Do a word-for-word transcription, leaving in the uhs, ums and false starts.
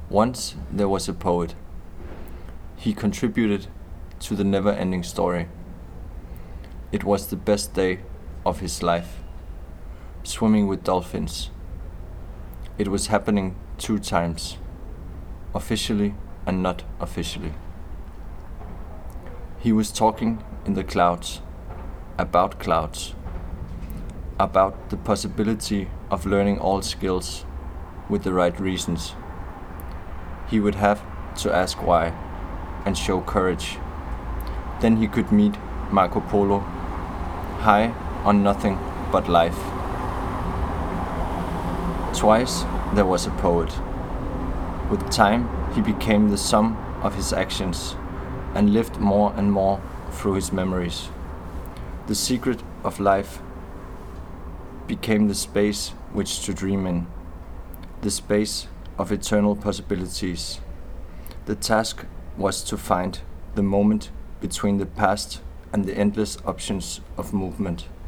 Once there was a poet. He contributed to the never-ending story. It was the best day of his life, swimming with dolphins. It was happening two times, officially and not officially. He was talking in the clouds, about clouds, about the possibility of learning all skills with the right reasons. He would have to ask why and show courage. Then he could meet Marco Polo, high on nothing but life. Twice there was a poet. With time he became the sum of his actions and lived more and more through his memories. The secret of life became the space which to dream in, the space of eternal possibilities. The task was to find the moment between the past and the endless options of movement.